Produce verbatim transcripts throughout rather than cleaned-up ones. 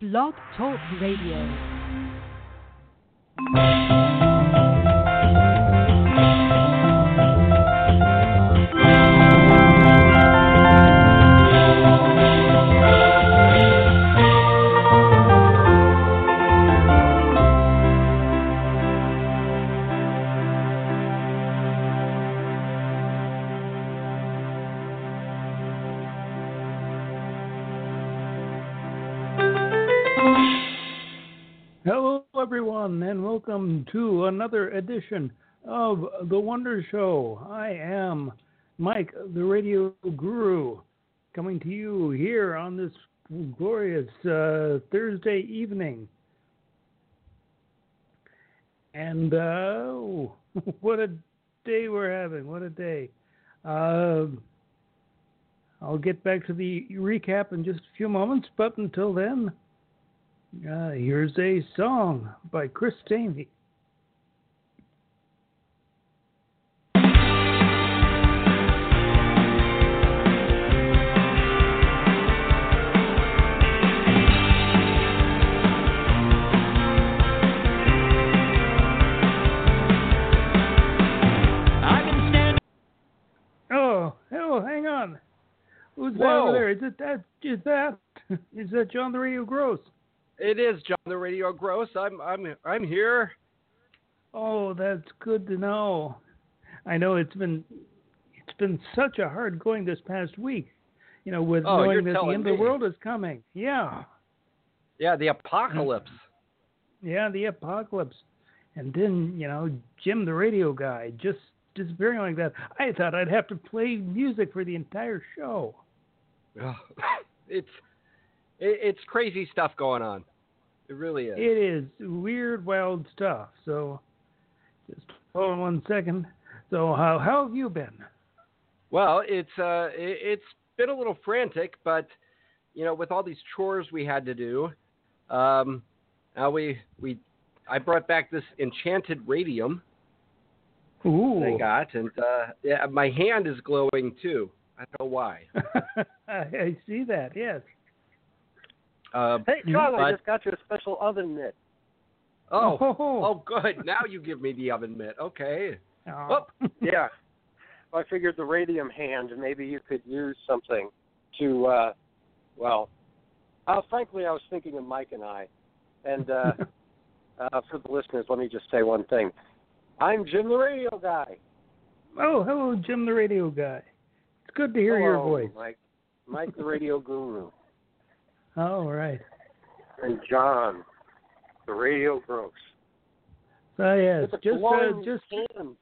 Blog Talk Radio. Hello, everyone, and welcome to another edition of The Wonder Show. I am Mike, the radio guru, coming to you here on this glorious uh, Thursday evening. And uh, what a day we're having, what a day. Uh, I'll get back to the recap in just a few moments, but until then, Uh, here's a song by Chris Stamey. Oh, oh, hang on. Who's that Whoa. over there? Is it that? Is that? Is that John the Radio Gross? It is John the Radio Gross. I'm I'm I'm here. Oh, that's good to know. I know it's been it's been such a hard going this past week. You know, with Oh, you're knowing that the telling end me. of the world is coming. Yeah, Yeah, the apocalypse. yeah, the apocalypse, and then you know Jim the Radio Guy just disappearing like that. I thought I'd have to play music for the entire show. Ugh. It's it, it's crazy stuff going on. It really is. It is weird, wild stuff. So, just hold on one second. So, how how have you been? Well, it's uh it, it's been a little frantic, but you know, with all these chores we had to do, um, now we we I brought back this enchanted radium Ooh, that I got, and uh, yeah, my hand is glowing too. I don't know why. I see that. Yes. Uh, Hey, John, I but- just got you a special oven mitt. Oh, Oh. oh, good. Now you give me the oven mitt. Okay. Oh. Yeah. Well, I figured the radium hand, maybe you could use something to, uh, well, uh, frankly, I was thinking of Mike and I. And uh, uh, for the listeners, let me just say one thing. I'm Jim the Radio Guy. Oh, hello, Jim the Radio Guy. It's good to hear Hello, your voice. Mike. Mike the Radio Guru. All right. And John, the Radio Gross. So yes, With a just uh, glowing just hand.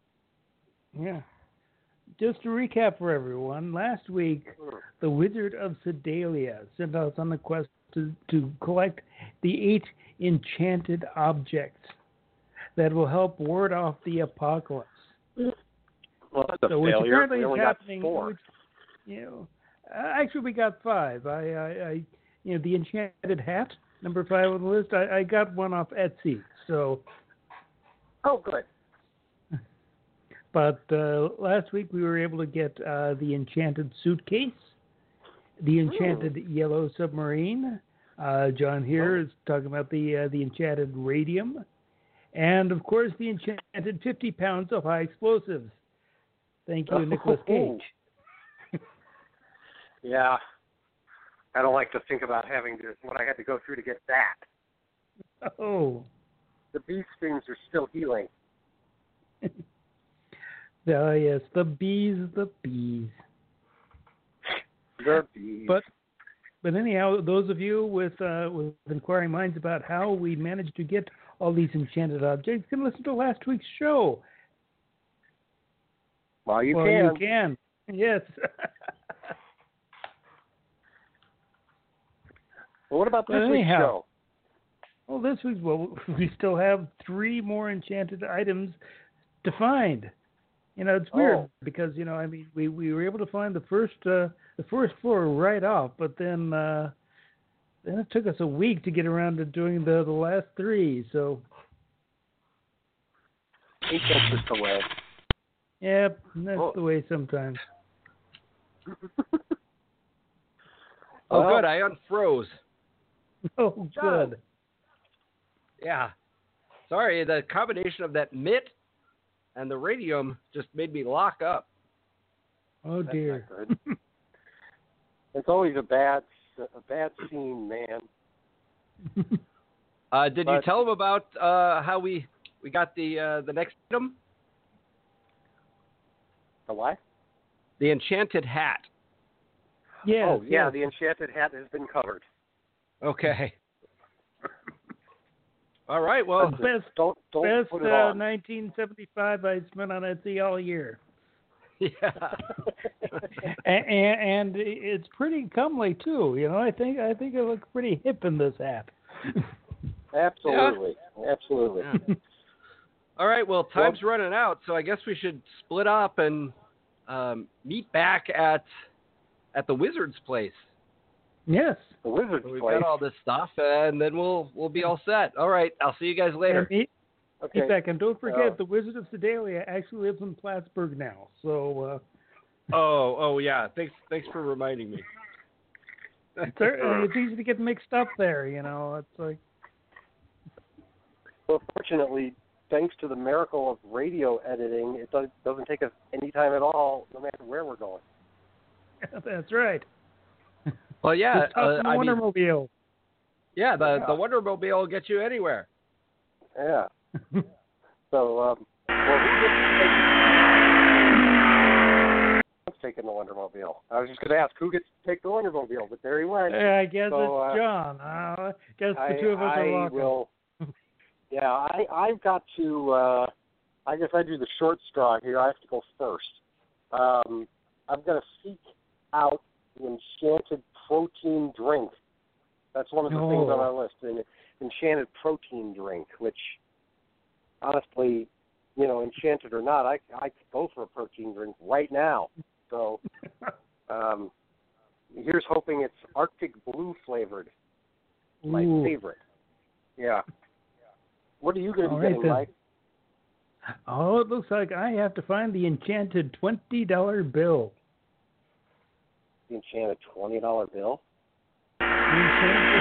yeah, just to recap for everyone. Last week, Hmm. the Wizard of Sedalia sent us on the quest to, to collect the eight enchanted objects that will help ward off the apocalypse. Well, that's a So which failure. apparently We is only got happening. four. Which, you know, uh, actually we got five. I, I, I, you know, the enchanted hat, number five on the list. I, I got one off Etsy. So, Oh, good. but uh, last week we were able to get uh, the enchanted suitcase, the enchanted yellow submarine. Uh, John here Oh. is talking about the uh, the enchanted radium, and of course the enchanted fifty pounds of high explosives. Thank you, Nicolas Cage. Yeah. I don't like to think about having to, what I had to go through to get that. Oh. The bee stings are still healing. Oh, yes, the bees, the bees. The bees. But but anyhow, those of you with uh, with inquiring minds about how we managed to get all these enchanted objects can listen to last week's show. well, you well, can. you can. Yes. Well, what about this But week's anyhow. show? Well, this week's well, we still have three more enchanted items to find. You know, it's weird Oh. because you know, I mean, we, we were able to find the first uh, the first floor right off, but then uh, then it took us a week to get around to doing the, the last three. So, Ain't that just the way? yeah, that's Oh. the way sometimes. Oh, Well- good. I unfroze. Oh, John. good. Yeah. Sorry, the combination of that mitt and the radium just made me lock up. Oh, That's dear. not good. It's always a bad, a bad scene, man. Uh, did you But- tell them about uh, how we we got the uh, the next item? The what? The enchanted hat. Yes, oh, yeah, yes. the enchanted hat has been covered. Okay. All right. Well, The best, Don't don't best put it uh, on. nineteen seventy-five I spent on Etsy all year. yeah. and, and, and it's pretty comely, too. You know, I think I think I look pretty hip in this hat. Absolutely, absolutely. Yeah. All right. Well, time's running out, so I guess we should split up and um, meet back at at the Wizard's place. Yes. The Wizard's So we've place. got all this stuff, and then we'll we'll be all set. All right. I'll see you guys later. And meet, Okay. meet back. And don't forget, Uh, the Wizard of Sedalia actually lives in Plattsburgh now. So uh, Oh, oh yeah. Thanks, thanks for reminding me. it's, uh, it's easy to get mixed up there, you know. It's like, Well, fortunately, thanks to the miracle of radio editing, it does, doesn't take us any time at all, no matter where we're going. that's right. Well, yeah. Just toss Uh, in the I mean, Wondermobile. yeah. The Yeah. the Wondermobile will get you anywhere. Yeah. So, um, well, who gets to take, who's taking the Wondermobile? I was just going to ask who gets to take the Wondermobile, but there he went. Yeah, I guess So, it's uh, John. Uh, I guess the I, two of us I are welcome. will. Yeah, I I've got to. Uh, I guess I do the short straw here. I have to go first. Um, I've got to seek out the enchanted protein drink. That's one of the things on Oh. our list. An enchanted protein drink, which honestly, you know, enchanted or not, I I could go for a protein drink right now. So um, here's hoping it's Arctic Blue flavored. My Ooh. favorite. Yeah. What are you going to All be right, getting, then. Mike? Oh, it looks like I have to find the enchanted twenty dollar bill. The enchanted twenty dollar bill? The enchanted...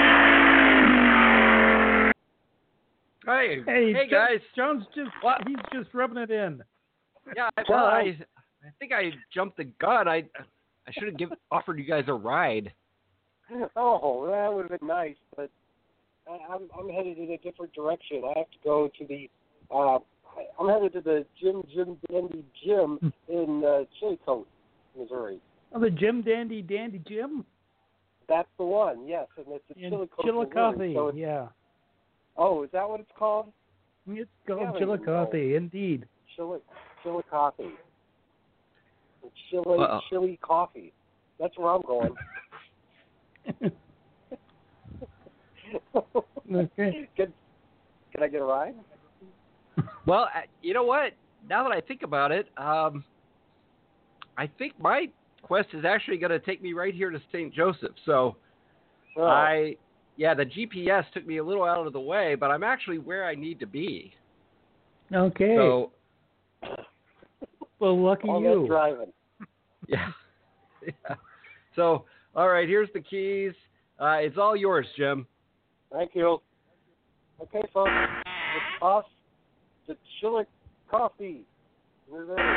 Hey, Hey, hey Jo- guys. John's just What? he's just rubbing it in. Yeah, I, well, I I think I jumped the gun. I I should have give offered you guys a ride. Oh, that would have been nice, but I, I'm I'm headed in a different direction. I have to go to the. Uh, I'm headed to the Jim Jim Dandy Gym in uh, Chillicothe, Missouri. Oh, the Jim Dandy Dandy Jim That's the one. Yes, and it's in in Chillicothe, Chillicothe. Missouri. So it's, Yeah, oh, is that what it's called? it's Yeah, called I Chillicothe, indeed. Chili Chillicothe. Chili Uh-oh. chili coffee. That's where I'm going. Okay. Can, can I get a ride? Well, uh, you know what? Now that I think about it, um, I think my quest is actually going to take me right here to Saint Joseph. So Oh, I, yeah, the G P S took me a little out of the way, but I'm actually where I need to be. Okay. So Well, lucky all that you. driving. yeah, yeah. So all right, here's the keys. Uh, it's all yours, Jim. Thank you. Okay, folks. It's off to Chillicothe. Coffee. We're there.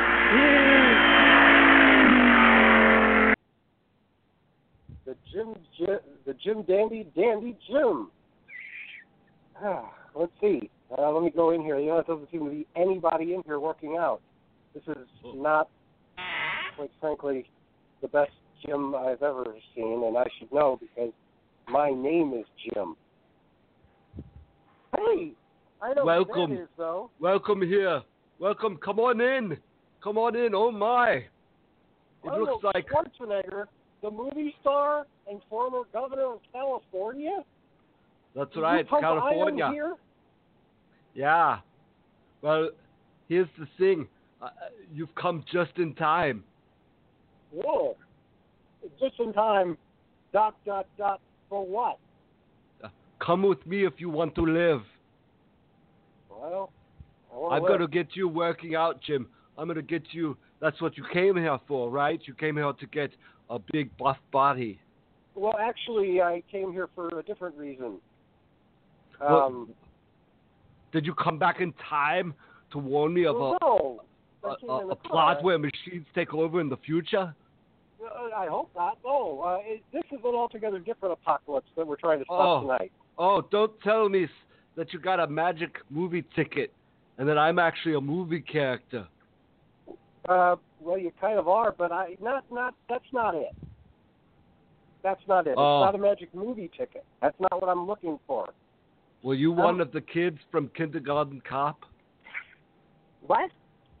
Yay! The Jim, Jim, the Jim Dandy Dandy Jim. Ah, let's see. Uh, let me go in here. You know, it doesn't seem to be anybody in here working out. This is not, quite frankly, the best gym I've ever seen, and I should know because my name is Jim. Hey, I know Welcome. who that is, though. Welcome here. Welcome. Come on in. Come on in. Oh my. It Arnold looks like Schwarzenegger, the movie star and former governor of California. that's Did right, you pump California. iron here? Yeah. Well, here's the thing. Uh, you've come just in time. Whoa. Just in time. Dot, dot, dot. For what? Uh, come with me if you want to live. Well, I want I'm to going to get you working out, Jim. I'm going to get you. That's what you came here for, right? You came here to get a big buff body. well, actually, I came here for a different reason. Well, Um, did you come back in time to warn me of well, a, no. I a, came a, in the a plot car. where machines take over in the future? Uh, I hope not. No, uh, it, this is an altogether different apocalypse that we're trying to stop Oh. tonight. Oh, don't tell me s- that you got a magic movie ticket and that I'm actually a movie character. Uh, well, you kind of are, but I not not. That's not it. That's not it. Oh. It's not a magic movie ticket. That's not what I'm looking for. Were you Um, one of the kids from Kindergarten Cop? What?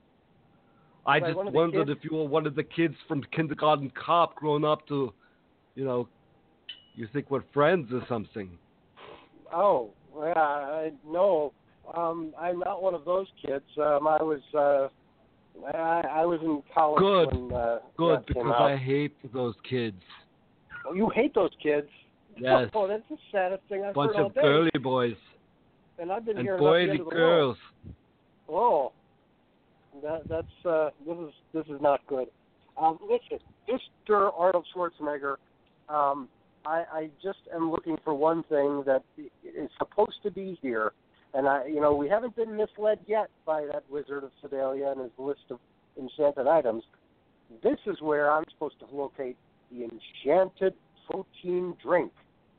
I Was I just one of the wondered kids? if you were one of the kids from Kindergarten Cop grown up to, you know, you think we're friends or something. Oh, well, I, no. Um, I'm not one of those kids. Um, I was uh, I, I was in college Good. when uh, Good, that came because out. I hate those kids. Oh, you hate those kids? Yes. Oh, that's the saddest thing I've Bunch heard all of day. girly boys And I've been and hearing about the boily end of the world. girls. Oh, that, that's uh, this is this is not good. Um, listen, Mister Arnold Schwarzenegger, um, I, I just am looking for one thing that is supposed to be here, and I, you know, we haven't been misled yet by that Wizard of Sedalia and his list of enchanted items. This is where I'm supposed to locate the enchanted protein drink.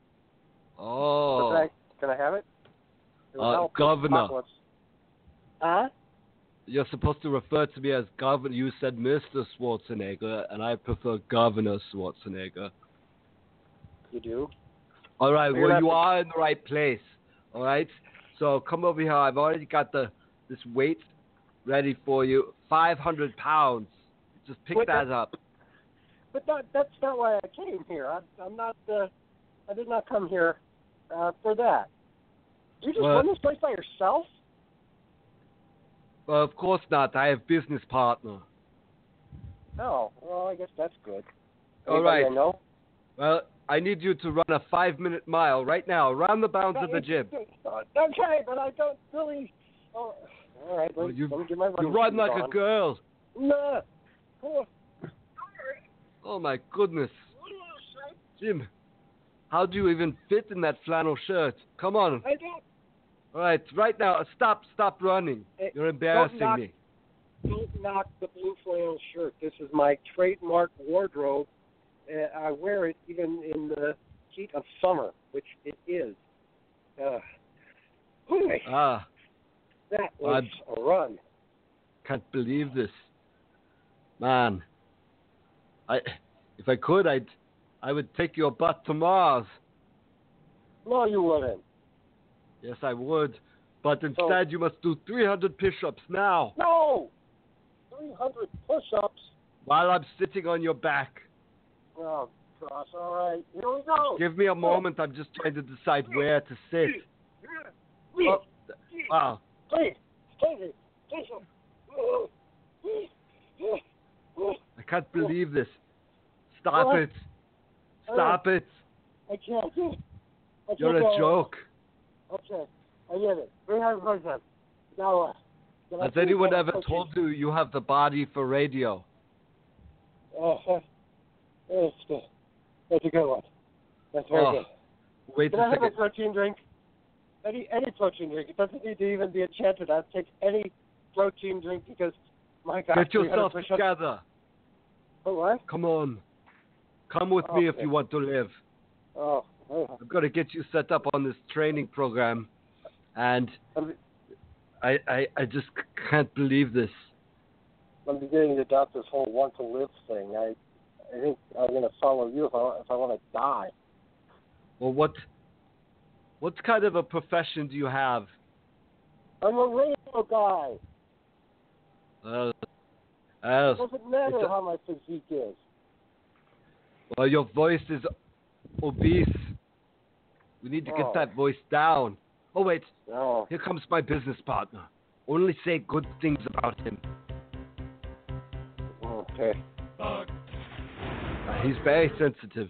Oh. Can I, can I have it? It will Uh, help with Governor. apocalypse. Huh? You're supposed to refer to me as Governor. You said Mister Schwarzenegger, and I prefer Governor Schwarzenegger. You do? All right, You're well, not you the- are in the right place. All right? So come over here. I've already got the this weight ready for you. five hundred pounds. Just pick Wait, that that- up. But that, that's not why I came here. I, I'm not. Uh, I did not come here uh, for that. You just Well- run this place by yourself? Well, of course not. I have business partner. Oh, well, I guess that's good. All Anybody right. I know? Well, I need you to run a five-minute mile right now around the bounds of the gym. Okay, but I don't really. Oh, all right, let, Well, you let me get my you running run shoes like on. a girl. No. Oh, Oh, my goodness. Jim, how do you even fit in that flannel shirt? Come on. I don't. All right, right now. Stop, stop running. Hey, You're embarrassing knock- me. Don't knock the blue flannel shirt. This is my trademark wardrobe. Uh, I wear it even in the heat of summer, which it is. Uh, boy, Ah, that was I'm- a run. can't believe this. Man, I, if I could, I'd, I would take your butt to Mars. No, you wouldn't. Yes, I would. But instead, you must do three hundred push-ups now No! three hundred push-ups. while I'm sitting on your back. Oh, gosh, all right. Here we go. Give me a moment. I'm just trying to decide where to sit. Oh, wow. Please, please, please. Oh, oh, I can't believe this. Stop What? it. Stop it. I can't. I can't You're go. a joke. Okay, I get it. three hundred push-ups. Now what? Can I Has please anyone have a ever cookie? told you you have the body for radio? Oh, uh, that's, uh, that's a good one. That's very Oh, good. Wait Can a I have a second. protein drink? Any any protein drink. It doesn't need to even be enchanted. I'll take any protein drink because, my God. Get three hundred yourself push-ups- together. Oh, what? Come on. Come with me if Okay. you want to live. Oh, oh. I've got to get you set up on this training program. And I'm, I, I, I just c- can't believe this. I'm beginning to doubt this whole want to live thing. I I think I'm going to follow you if I, if I want to die. Well, what what kind of a profession do you have? I'm a radio guy. Uh, It uh, doesn't matter it's a- how my physique is. well, your voice is obese. We need to get Oh. that voice down. Oh, wait. No. Here comes my business partner. Only say good things about him. Okay. Uh, he's very sensitive.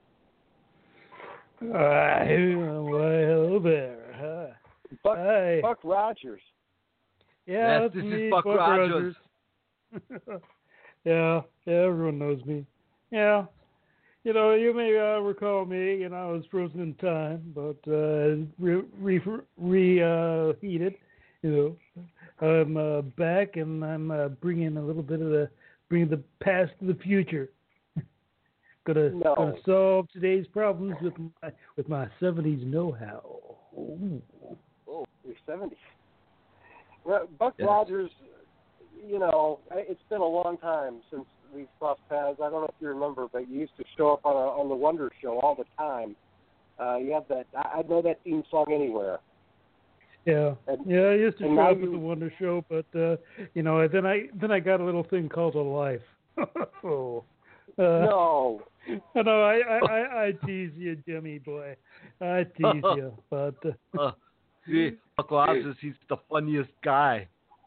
Uh, well, hello there. Huh. Buck, Hi. Buck Rogers. Yeah, Yes, that's this is me, Buck Rogers. Rogers. yeah, yeah, everyone knows me. Yeah. you know, you may uh, recall me. You know, I was frozen in time, but uh, re, re, re uh, heated. You know, I'm uh, back, and I'm uh, bringing a little bit of the bringing the past to the future. gonna No. gonna solve today's problems with my with my seventies know-how. Ooh. Oh, you're seventy. Well, Buck Yes. Rogers, you know, it's been a long time since we've crossed paths. I don't know if you remember, but you used to show up on a, on the Wonder Show all the time. Uh, you have that. I, I know that theme song anywhere. Yeah, And, yeah. I used to and show now up at you- the Wonder Show, but uh, you know, then I then I got a little thing called a life. oh. Uh, No. no, I, I, I, I tease you, Jimmy boy. I tease you, but uh, Uh, see, Buck Rogers, he's the funniest guy.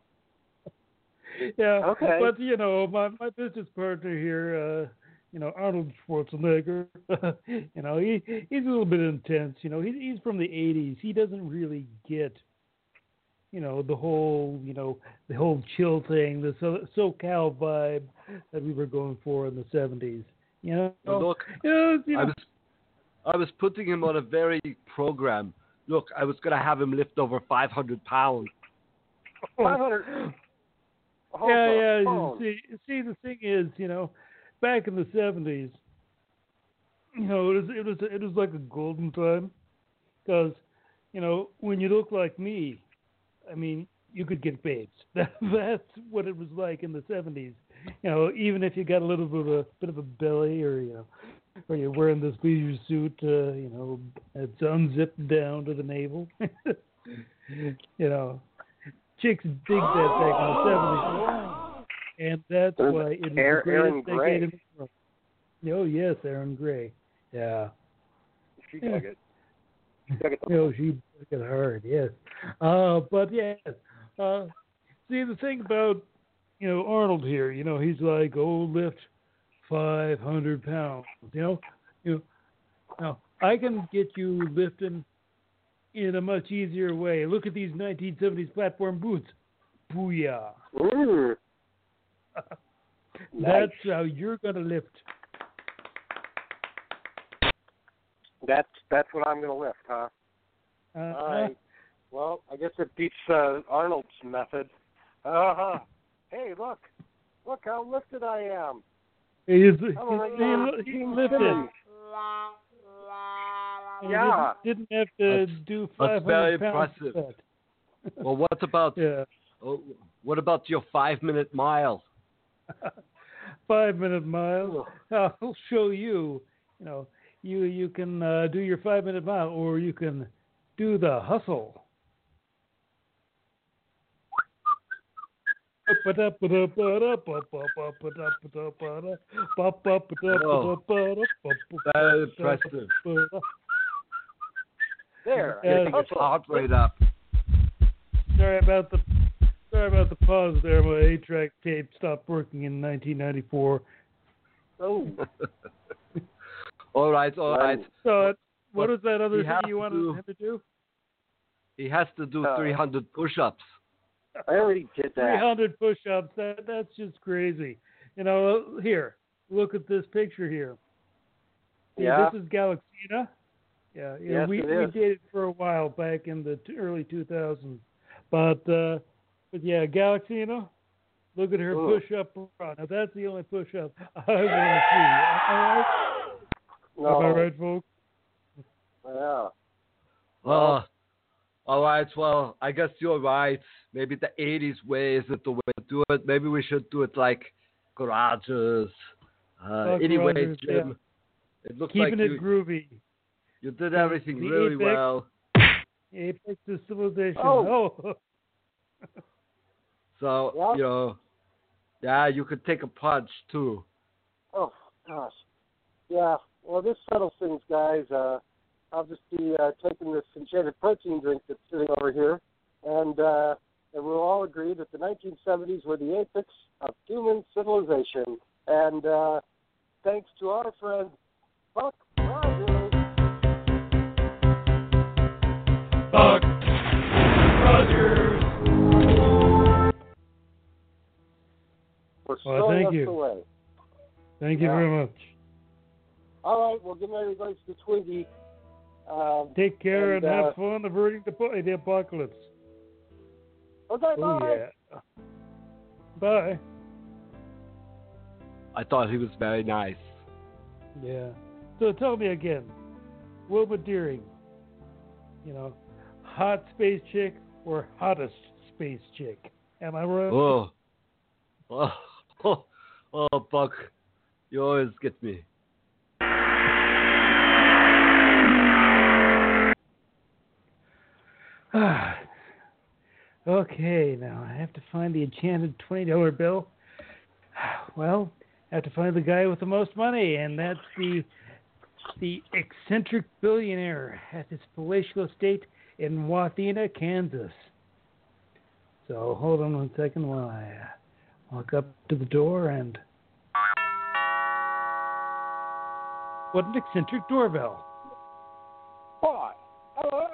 yeah. Okay. But you know, my my business partner here, uh, you know, Arnold Schwarzenegger. you know, he he's a little bit intense. You know, he, he's from the eighties. He doesn't really get, you know, the whole, you know, the whole chill thing, the so SoCal vibe that we were going for in the seventies. You know, Well, look, you know, you I know, was I was putting him on a very program. Look, I was going to have him lift over five hundred pounds. five hundred. Hold yeah, the yeah. phone. See, see, the thing is, you know, back in the seventies, you know, it was it was it was like a golden time, because, you know, when you look like me, I mean, you could get babes. That, that's what it was like in the seventies. You know, even if you got a little bit of a bit of a belly, or you know, or you're wearing this leisure suit, uh, you know, it's unzipped down to the navel. you know, chicks dig that back in the seventies, and that's why it was Aaron- the Aaron greatest Gray. decade in the world. Oh yes, Aaron Gray. Yeah. She dug it. She dug it the You know, she took it hard, yes. Uh, but yes, uh, see the thing about, you know, Arnold here, you know, he's like, oh, lift five hundred pounds. You know, you know, now I can get you lifting in a much easier way. Look at these nineteen seventies platform boots. Booyah! Mm. That's how you're gonna lift. That's that's what I'm going to lift, huh? Uh, All right. Well, I guess it beats uh, Arnold's method. Uh-huh. Hey, look. Look how lifted I am. He's, I'm a he, regular he, he Gene lifted. Simmons. He Yeah. Didn't, didn't have to That's- do that's five very hundred pounds. impressive. Well, what about Yeah. oh, what about your five minute mile? Five minute mile. I'll show you. You know, you you can uh, do your five minute mile, or you can do the hustle. Very impressive. There. Yeah, Getting his heart rate up. Sorry about the sorry about the pause there. My eight track tape stopped working in nineteen ninety-four. Oh. all right, all right. So, uh, what But was that other he thing has you wanted to- him to do? He has to do Uh, three hundred push-ups. I already did Three that. hundred push-ups. That that's just crazy. You know, here, look at this picture here. See, Yeah. This is Galaxina. Yeah, yeah. Yes, we it we is. dated for a while back in the t- early two thousands, but uh, but yeah, Galaxina. Look at her Ooh. push-up run. Now that's the only push-up I want to see. Am I right? No. Am I right, folks? Yeah. Oh, all right. Well, I guess you're right. Maybe the eighties way isn't the way to do it. Maybe we should do it like garages. Uh, Buck anyway, Rogers, Jim, it looks Keeping like it you, groovy. you did everything The really apex. well. Apex of civilization. Oh. Oh. So, Yeah. you know, yeah, you could take a punch too. Oh, gosh. Yeah. Well, this settles things, guys. Uh, I'll just be uh, taking this enchanted protein drink that's sitting over here, and uh, and we'll all agree that the nineteen seventies were the apex of human civilization. And uh, thanks to our friend Buck Rogers. Buck Rogers. For Well, showing thank us you. the way. Thank you Yeah. very much. All right, well, good night, everybody. It's the Twiggy. Um, Take care and, and have uh, fun averting the, po- the apocalypse. Okay, Oh, bye. yeah. Bye. I thought he was very nice. Yeah. So tell me again, Wilma Deering, you know, hot space chick or hottest space chick? Am I right? Oh, oh, oh, oh, Buck, you always get me. Ah. Okay, now I have to find the enchanted twenty dollar bill. Well, I have to find the guy with the most money, and that's the the eccentric billionaire at his palatial estate in Wathena, Kansas. So hold on one second while I uh, walk up to the door and... What an eccentric doorbell. Hi. Hello.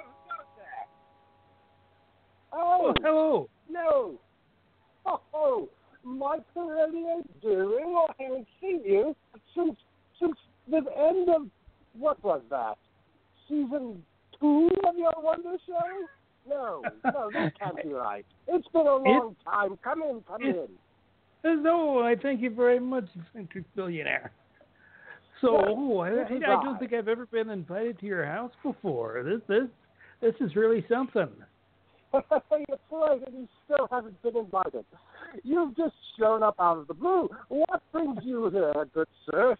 Oh, Oh, hello. no. Oh, oh, Michael Elliott Deering. I haven't seen you since since the end of, what was that? Season two of your Wonder Show? No, no, that can't be right. It's been a long it, time. Come in, come it, in. No, I thank you very much, eccentric billionaire. So, Yes, oh, I, I, I don't think I've ever been invited to your house before. This, this, this is really something. That's right, and you still haven't been invited. You've just shown up out of the blue. What brings you here, good sir?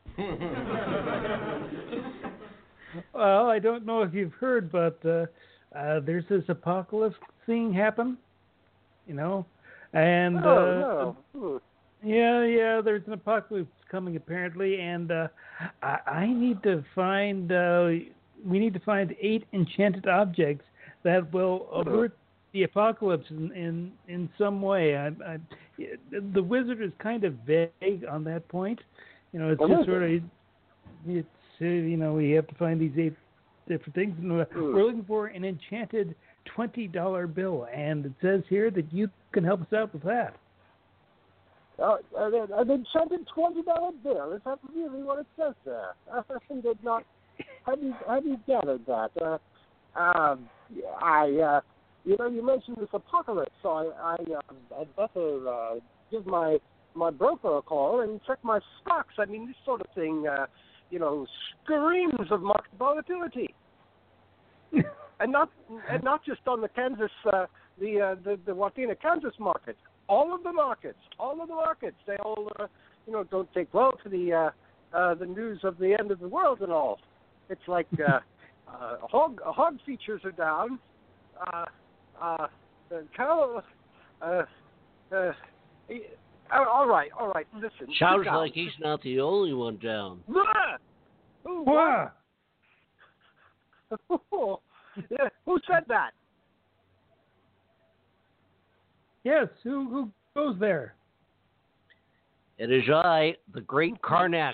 Well, I don't know if you've heard, but uh, uh, there's this apocalypse thing happen, you know, and oh, uh, no. yeah, yeah, there's an apocalypse coming apparently, and uh, I, I need to find. Uh, we need to find eight enchanted objects that will avert the apocalypse in, in, in some way. I, I, the wizard is kind of vague on that point. You know, it's just sort of, it's, uh, you know, we have to find these eight different things. And we're mm. looking for an enchanted twenty dollar bill, and it says here that you can help us out with that. Uh, an enchanted twenty dollar bill? Is that really what it says there? I did not, how do you, how do you gathered that? Uh, um, I, uh, You know, you mentioned this apocalypse, so I, I, uh, I'd better uh, give my my broker a call and check my stocks. I mean, this sort of thing, uh, you know, screams of market volatility, and not and not just on the Kansas, uh, the, uh, the the Wathena, Kansas market. All of the markets, all of the markets, they all, uh, you know, don't take well to the uh, uh, the news of the end of the world and all. It's like uh, uh, hog hog features are down. Uh, Uh, Carol, uh, uh, he, uh, all right, all right, listen. Sounds like he's not the only one down. Ah! Ooh, Wow. Yeah, who said that? Yes, who, who goes there? It is I, the great Karnak.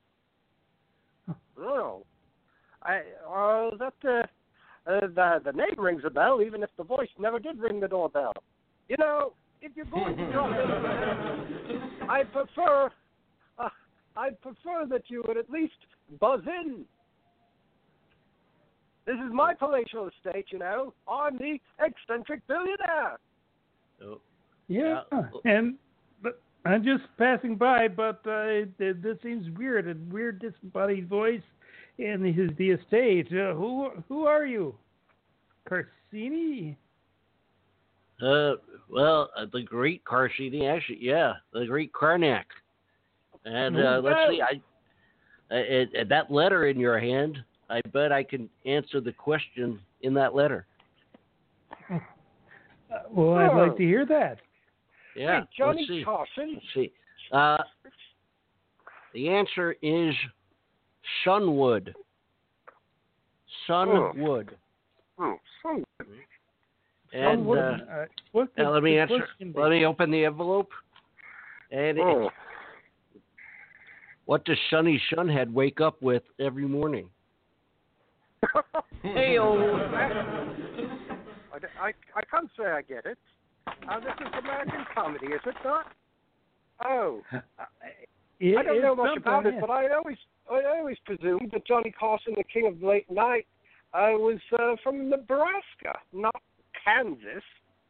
Oh, I, uh, that, uh, Uh, the the name rings a bell, even if the voice never did ring the doorbell. You know, if you're going to drop in, I prefer, uh, I prefer that you would at least buzz in. This is my palatial estate, you know. I'm the eccentric billionaire. Oh. Yeah, Yeah. and but I'm just passing by, but uh, it, it, this seems weird. A weird disembodied voice in his the estate. Uh, who who are you, Carsini? Uh, well, uh, the great Carsini, actually, yeah, the great Karnak. And uh, let's see, I, uh, uh, that letter in your hand, I bet I can answer the question in that letter. Uh, well, I'd like to hear that. Yeah, Hey, Johnny let's see. Carson. Let's see. Uh, the answer is Sunwood. Sunwood. Oh, Sunwood. And Sunwood, uh, uh, what's the, now let me the answer. question be? Let me open the envelope. And Oh. it's, what does Sonny Shunhead wake up with every morning? Hey, I, I can't say I get it. Uh, this is American comedy, is it not? Oh, It, I don't know it's much something, about it, yeah. but I always I always presumed that Johnny Carson, the King of Late Night, uh, was uh, from Nebraska, not Kansas.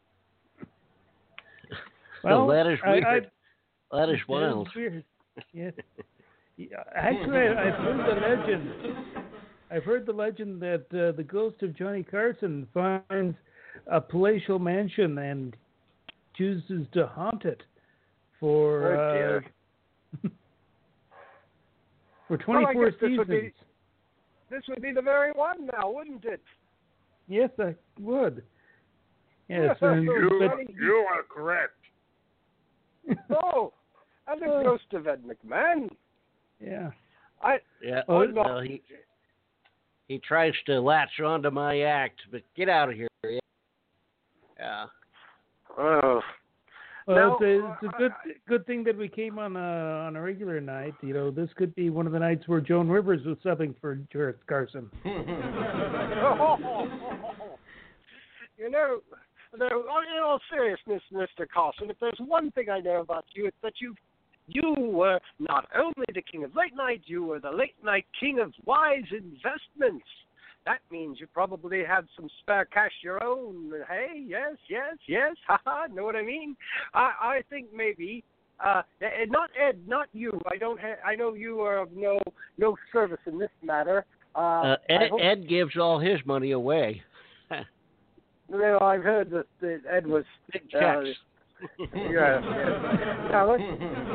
Well, that is weird. I, I, that is wild. Weird. Yes. Yeah, actually, I, I've heard the legend. I've heard the legend that uh, the ghost of Johnny Carson finds a palatial mansion and chooses to haunt it for Oh, dear. uh, for twenty-four well, I guess this seasons. would be this would be the very one now, wouldn't it? Yes, I would. Yes, Yeah, and, so but, Johnny- You are correct. Oh, and the ghost of Ed McMahon. yeah. I Yeah. Oh, well, no, he he tries to latch onto my act, but get out of here. Yeah. yeah. oh. Well, Now, it's, a, it's a uh, good good thing that we came on a on a regular night. You know, this could be one of the nights where Joan Rivers was subbing for Jared Carson. You know, no, in all seriousness, Mister Carson, if there's one thing I know about you, it's that you you were not only the king of late night, you were the late night king of wise investments. That means you probably had some spare cash your own. Hey, yes, yes, yes, haha, know what I mean? I, I think maybe, uh, not Ed, not you. I don't. Ha- I know you are of no no service in this matter. Uh, Uh, I Ed, hope- Ed gives all his money away. Well, I've heard that, that Ed was. Big Uh, checks. yes, yes. Now, let's,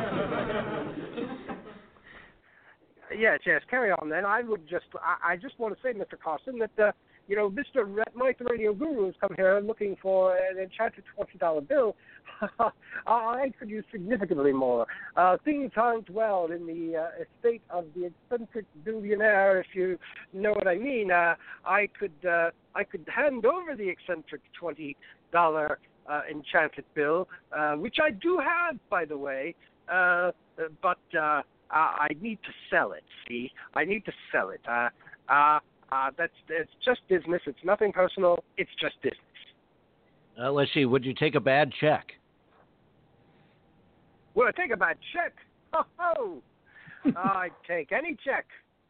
yes, yes. Carry on. Then I would just, I, I just want to say, Mister Carson, that uh, you know, Mister Mike the Radio Guru has come here looking for an enchanted twenty dollar bill. I could use significantly more. Uh, things aren't well in the uh, estate of the eccentric billionaire, if you know what I mean. Uh, I could, uh, I could hand over the eccentric twenty dollar uh, enchanted bill, uh, which I do have, by the way, uh, but uh, I need to sell it. See, I need to sell it. Uh, uh, uh, that's it's just business. It's nothing personal. It's just business. Uh, let's see. Would you take a bad check? Well, take a bad check. Ho ho! I'd take any check.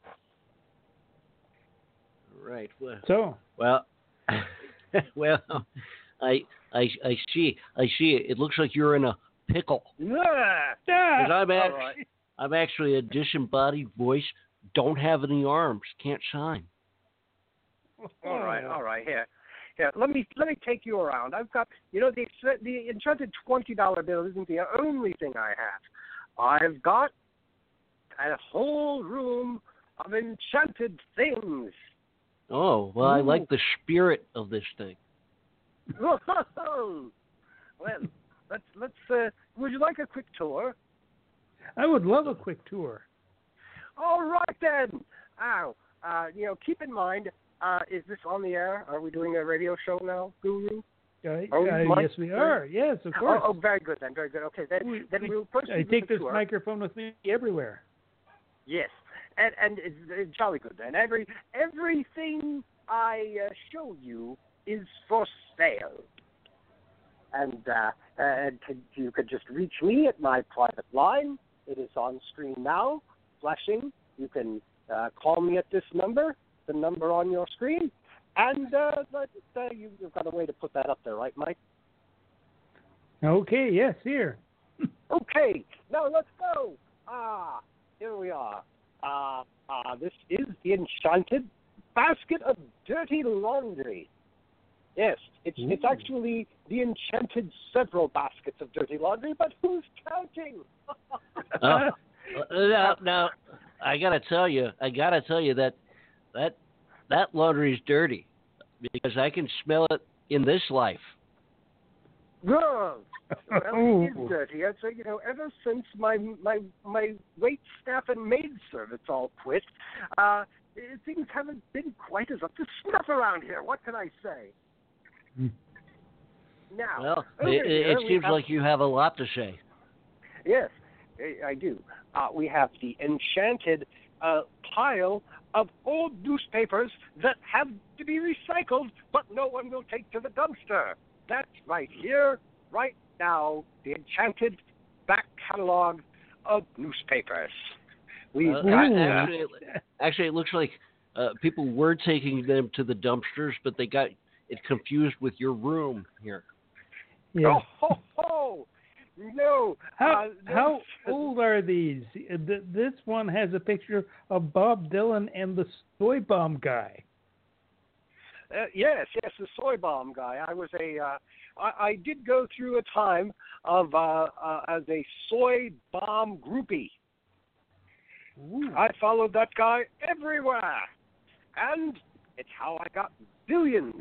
Right. Well, So, well, well, I, I, I see. I see. It looks like you're in a pickle. Yeah. 'Cause I'm, All act- right. I'm actually a disembodied voice. Don't have any arms. Can't sign. All right. All right. Here. Here, let me let me take you around. I've got, you know, the the enchanted twenty dollar bill isn't the only thing I have. I've got a whole room of enchanted things. Oh, well, I Ooh. like the spirit of this thing. Well, let's let's. Uh, would you like a quick tour? I would love a quick tour. All right then. Ow. Uh, you know, keep in mind. Uh, is this on the air? Are we doing a radio show now, Guru? Uh, Oh, uh, Mike? yes, we are. Yes, of course. Oh, oh, very good then. Very good. Okay, then We- then we- we'll proceed I with take the this tour. microphone with me everywhere. Yes, and and it's, it's jolly good then. Every everything I uh, show you is for sale, and uh, and could, you could just reach me at my private line. It is on screen now, flashing. You can uh, call me at this number, the number on your screen, and uh, but, uh, you, you've got a way to put that up there, right, Mike? Okay, yes, here. Okay, now let's go. Ah, here we are. Uh, uh, this is the enchanted basket of dirty laundry. Yes, it's Ooh. it's actually the enchanted several baskets of dirty laundry, but who's counting? Oh, now, now, I gotta tell you, I gotta tell you that that that laundry's dirty because I can smell it in this life. Girl, well, it is Ooh. dirty. I'd say, you know, ever since my my my wait staff and maid service all quit, uh, things haven't been quite as up to snuff around here. What can I say? Hmm. Now, Well, over it, here it we seems have- like you have a lot to say. Yes, I- I do. Uh, we have the enchanted uh, pile of old newspapers that have to be recycled, but no one will take to the dumpster. That's right here, right now, the enchanted back catalog of newspapers. We've Uh, got uh, actually, it, actually, it looks like uh, people were taking them to the dumpsters, but they got it confused with your room here. Yeah. Oh, ho, ho. No. How uh, how this- old are these? Uh, th- This one has a picture of Bob Dylan and the soy bomb guy. Uh, yes, yes, the soy bomb guy. I was a, uh, I, I did go through a time of uh, uh, as a soy bomb groupie. Ooh. I followed that guy everywhere, and it's how I got billions.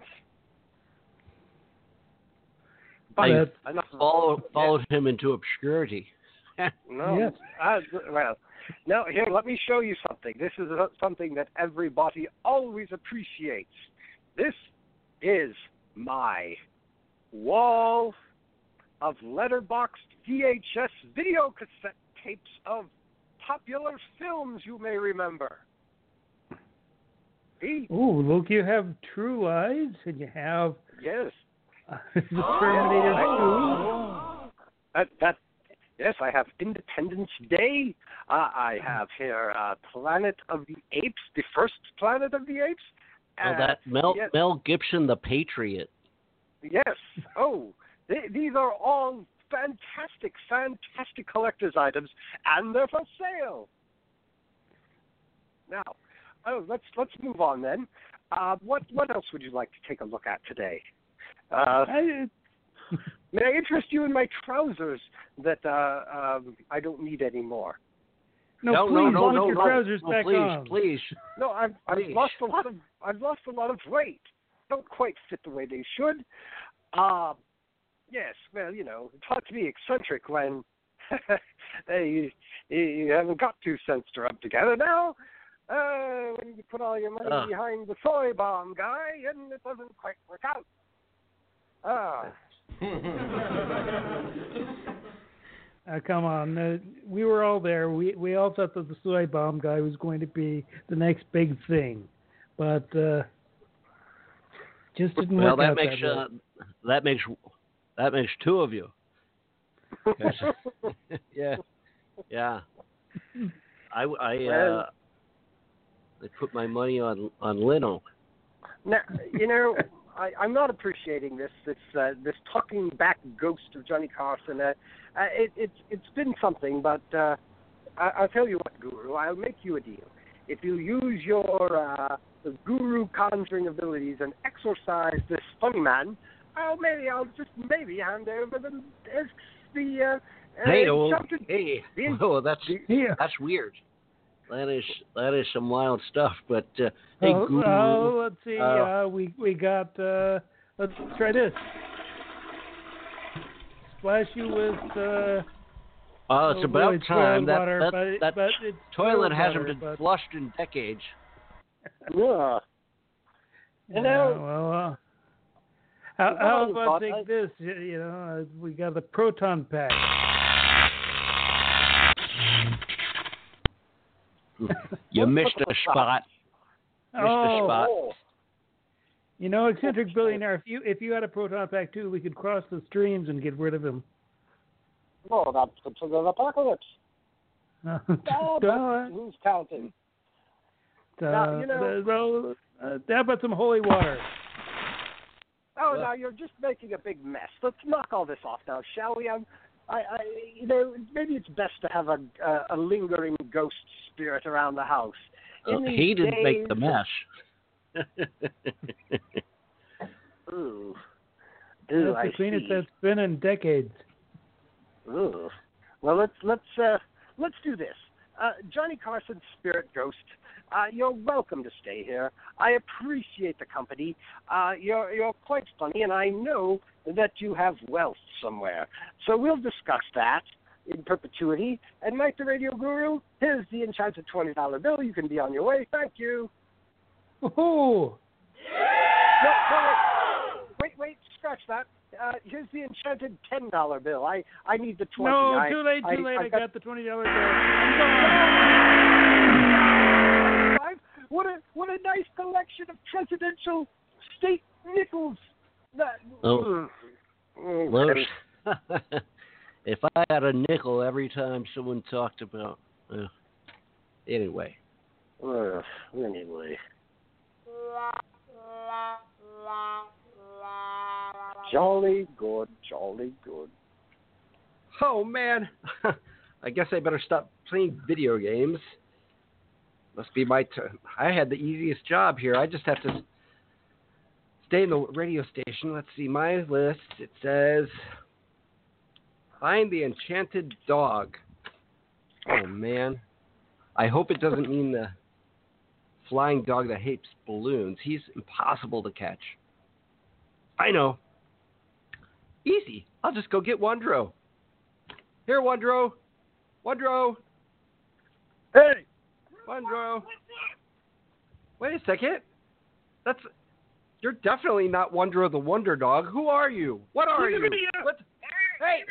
But I enough. follow, followed him into obscurity. No, Yes. uh, well, now here, let me show you something. This is uh, something that everybody always appreciates. This is my wall of letterboxed V H S video cassette tapes of popular films you may remember. See? Ooh, look, you have True Lies, and you have Yes. uh, the Terminator two. That, that, yes, I have Independence Day. Uh, I have here uh, Planet of the Apes, the first Planet of the Apes. Oh, Uh, that Mel yes. Mel Gibson, the Patriot. Yes. Oh, they, these are all fantastic, fantastic collector's items, and they're for sale. Now, oh, let's let's move on then. Uh, what what else would you like to take a look at today? Uh, I, may I interest you in my trousers that uh, um, I don't need anymore? no, no, please no, no, put no, your no, trousers no, back please, on. please. No, I've I've Please. lost a lot of I've lost a lot of weight. Don't quite fit the way they should. Uh, yes, well, you know, it's hard to be eccentric when you, you haven't got two cents to rub together now. Uh, when you put all your money Uh. behind the soy bomb guy, and it doesn't quite work out. Ah. Uh, come on, uh, we were all there. We we all thought that the soy bomb guy was going to be the next big thing, but uh, just didn't Well, work that out makes that way. uh, that makes that makes two of you. yeah, yeah. I I uh, I put my money on on Lino. Now, you know, I, I'm not appreciating this this uh, this talking back ghost of Johnny Carson. Uh, uh, it, it's it's been something, but uh, I, I'll tell you what, Guru. I'll make you a deal. If you use your uh, Guru conjuring abilities and exorcise this funny man, oh, maybe I'll just maybe hand over the uh, the. Uh, Hey, uh, oh, enchanted- hey, the- oh, that's Yeah. that's weird. That is that is some wild stuff. But uh, hey, Oh, Guru, oh, let's see. uh, Uh, we we got. Uh, let's try this. Splash you with. Uh, oh, it's oh, about really, time toilet that water, that, but it- that but it's toilet toilet hasn't water, been but- flushed in decades. Yeah. Yeah, You know- well, uh, how, Well, how about but I- take this? You you know, uh, we got the proton pack. You missed a spot. Missed a Oh, spot. Oh. you know, eccentric billionaire. If you if you had a proton pack too, we could cross the streams and get rid of him. Well, that's good for the apocalypse. Uh, Oh, uh, but who's counting? uh, Now, you know- well, uh, how about some holy water? Oh, Well- now you're just making a big mess. Let's knock all this off now, shall we? I'm, I, I, you know, maybe it's best to have a a, a lingering ghost spirit around the house. Uh, In these he didn't make days- the mess. Ooh, That's ooh, I the cleanest see. that's been in decades. Ooh. Well, let's let's uh, let's do this. Uh, Johnny Carson's spirit ghost. Uh, you're welcome to stay here. I appreciate the company. Uh, you're you're quite funny, and I know that you have wealth somewhere. So we'll discuss that in perpetuity. And Mike the Radio Guru, here's the enchanted twenty dollar bill. You can be on your way. Thank you. Oh, No, no, wait, wait, wait, scratch that. Uh, here's the enchanted ten dollar bill. I, I need the twenty. no, I, too late, too I, late. I, I got, the twenty dollar bill. I'm gone. What a what a nice collection of presidential state nickels. That, Oh. Mm. Those, if I had a nickel every time someone talked about, uh, Anyway. Uh, anyway. Jolly good, jolly good. Oh, man. I guess I better stop playing video games. Must be my turn. I had the easiest job here. I just have to stay in the radio station. Let's see my list. It says, find the enchanted dog. Oh, man. I hope it doesn't mean the flying dog that hates balloons. He's impossible to catch. I know. Easy. I'll just go get Wondro. Here, Wondro. Wondro. Hey! Wondro. Wait a second. That's... You're definitely not Wondro the Wonder Dog. Who are you? What are you? What? Hey!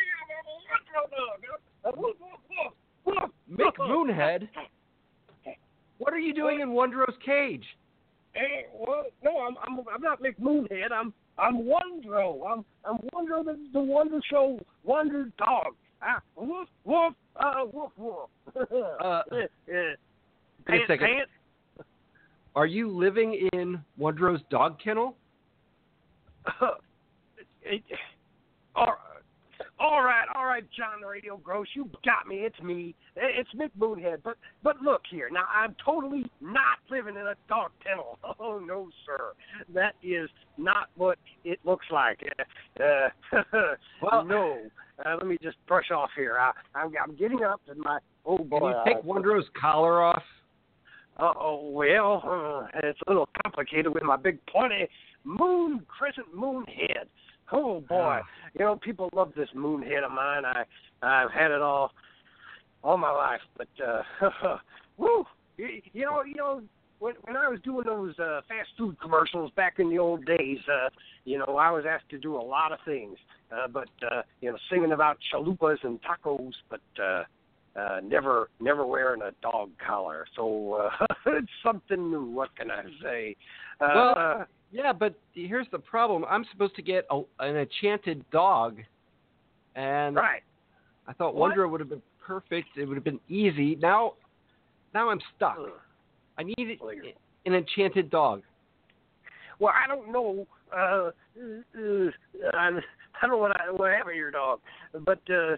Mick Moonhead? What are you doing in Wondro's cage? Hey, well, no, I'm I'm I'm not Mick Moonhead. I'm I'm Wondro. I'm I'm Wondro the the Wonder Show Wonder Dog. Ah, woof woof. Uh, woof woof. uh, yeah, yeah. Wait a second. Pant. Are you living in Wondro's dog kennel? Uh, it, all, all right, all right, John Radio Gross, you got me. It's me. It's Mick Moonhead. But but look here. Now, I'm totally not living in a dog kennel. Oh, no, sir. That is not what it looks like. Uh, well, no. Uh, let me just brush off here. I, I'm, I'm getting up and my, oh, boy. Can you take I, Wondro's collar off? Uh-oh, well, uh, it's a little complicated with my big pointy moon, crescent moon head. Oh, boy. Oh. You know, people love this moon head of mine. I, I've had it all all my life. But, uh, woo, you, you know, you know, when, when I was doing those uh, fast food commercials back in the old days, uh, you know, I was asked to do a lot of things. Uh, but, uh, you know, singing about chalupas and tacos, but... Uh, Uh, never, never wearing a dog collar. So uh, it's something new. What can I say? Uh, well, uh, yeah, but here's the problem. I'm supposed to get a, an enchanted dog, and right. I thought What? Wondro would have been perfect. It would have been easy. Now, now I'm stuck. I need an enchanted dog. Well, I don't know. Uh, uh, I don't know what I what happened to your dog, but. Uh,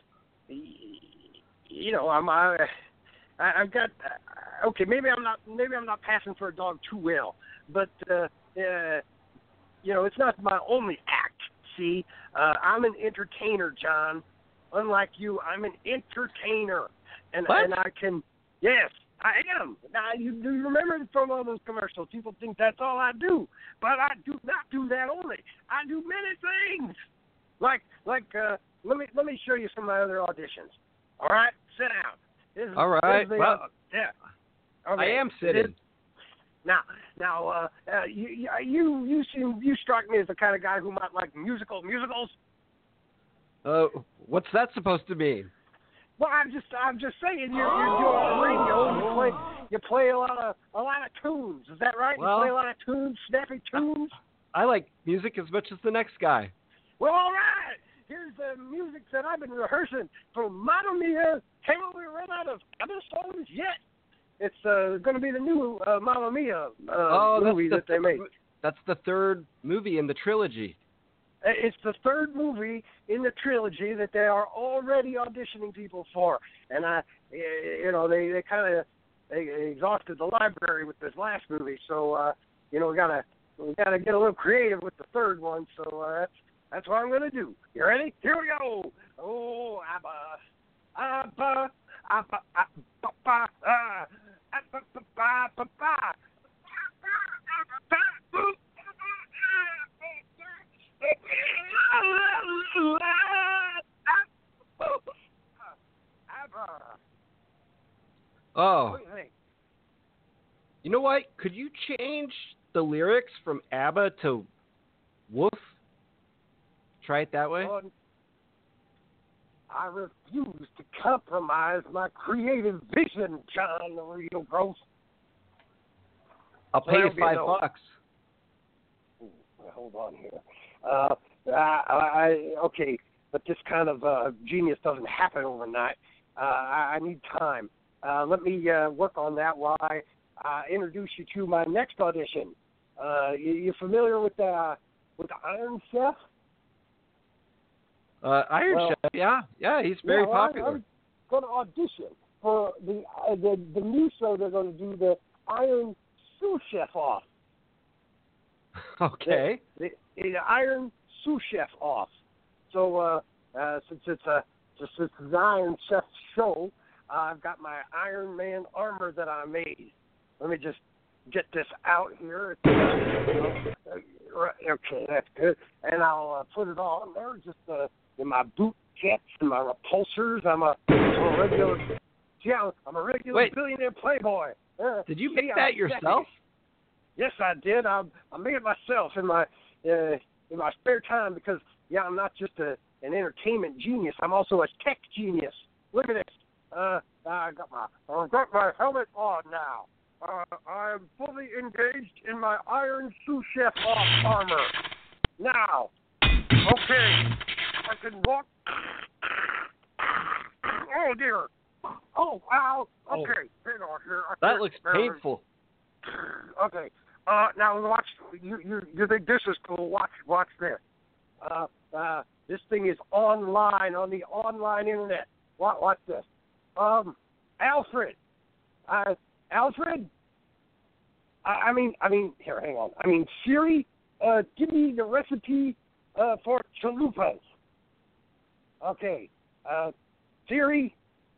You know, I'm I, I've got okay. Maybe I'm not maybe I'm not passing for a dog too well, but uh, uh, you know, it's not my only act. See, uh, I'm an entertainer, John. Unlike you, I'm an entertainer, and what? and I can yes, I am. Now you do remember from all those commercials? People think that's all I do, but I do not do that only. I do many things. Like like uh, let me let me show you some of my other auditions. All right, sit down. This is, All right. The, well, uh, yeah. Okay. I am sitting. Now, now, uh, uh, you, you, you seem, you strike me as the kind of guy who might like musical musicals. Uh, what's that supposed to mean? Well, I'm just, I'm just saying, you're, you're doing on the radio. You play, you play a lot of, a lot of tunes. Is that right? Well, you play a lot of tunes, snappy tunes. I like music as much as the next guy. Well, all right. Here's the music that I've been rehearsing from Mamma Mia. Haven't we run out of other songs yet? It's uh, going to be the new uh, Mamma Mia uh, oh, movie the, that they made. That's the third movie in the trilogy. It's the third movie in the trilogy that they are already auditioning people for. And, I, you know, they, they kind of they exhausted the library with this last movie. So, uh, you know, we got to we gotta get a little creative with the third one. So uh, that's That's what I'm going to do. You ready? Here we go. Oh, Abba. Abba. Abba. Abba. Abba. Abba. Abba. Oh. You know what? Could you change the lyrics from ABBA to Woof? Try it that way? I refuse to compromise my creative vision, John the Radio Gross. I'll pay you five no. bucks. Ooh, hold on here. Uh, I, I, okay, but this kind of uh, genius doesn't happen overnight. Uh, I, I need time. uh, let me uh, work on that while I uh, introduce you to my next audition. Uh, you, you familiar with the with the Iron Chef? Uh, Iron well, Chef, yeah, yeah, he's very yeah, well, popular. I'm going to audition for the, uh, the the new show. They're going to do the Iron Sous Chef off. Okay. The, the, the Iron Sous Chef off. So uh, uh, since it's a since it's an Iron Chef show, uh, I've got my Iron Man armor that I made. Let me just get this out here. Okay, that's good. And I'll uh, put it on there, just uh, in my boot jets and my repulsors. I'm a, I'm a regular, yeah, I'm a regular Wait. billionaire playboy. Uh, Did you make see, that I'm yourself? sexy. Yes, I did. I, I made it myself in my uh, in my spare time because, yeah, I'm not just a, an entertainment genius. I'm also a tech genius. Look at this. Uh, I got my I got my helmet on now. Uh, I am fully engaged in my Iron Sous Chef armor. Now, okay, I can walk. Oh dear. Oh wow. Okay, hang on here. I That can't- looks painful. Okay. Uh, now watch. You you you think this is cool? Watch watch this. Uh, uh, this thing is online on the online internet. Watch watch this. Um, Alfred. Uh, Alfred. I, I mean I mean here. Hang on. I mean Siri. Uh, give me the recipe uh, for chalupas. Okay. Uh, Siri.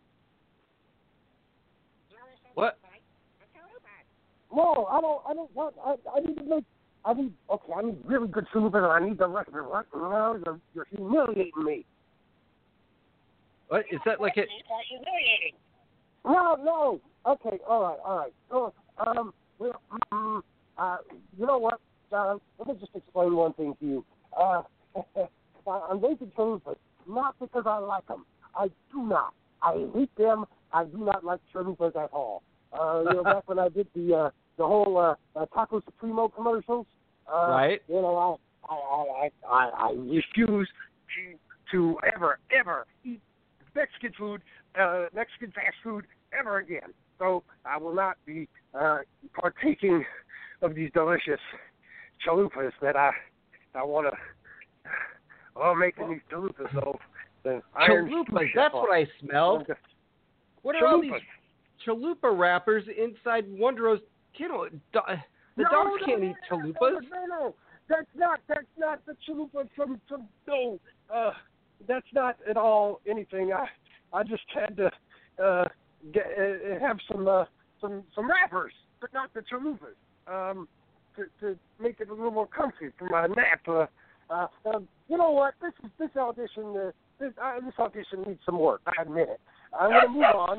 What? No, I don't. I don't want. I, I need to make. I need. Okay, I need really good chalupas, and I need the recipe. Right now, you're, you're humiliating me. What is that like? It? Humiliating. No, no. Okay, all right, all right. So, um, well, mm, uh, you know what? Uh, let me just explain one thing to you. Uh, I'm making chalupas not because I like them. I do not. I hate them. I do not like chalupas at all. Uh, you know, back when I did the uh, the whole uh, uh, Taco Supremo commercials, uh, Right. You know, I I I I, I refuse to to ever ever eat Mexican food, uh, Mexican fast food ever again. So I will not be uh, partaking of these delicious chalupas that I I want to. Oh, making these chalupas though. The Iron Chalupas. Sous That's Chef. what I smelled. What are all these Chalupas. chalupa wrappers inside Wondro's kennel? Do- the No, dogs no, can't no, eat no, chalupas. No, no, no, that's not. That's not the chalupa from from. No, uh, that's not at all anything. I I just had to uh, get uh, have some uh, some some wrappers, but not the chalupas. Um, to to make it a little more comfy for my nap. Uh, uh, um, you know what? This is this audition. Uh, this uh, this audition needs some work. I admit it. I'm gonna move on.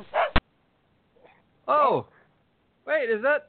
Oh, wait, is that?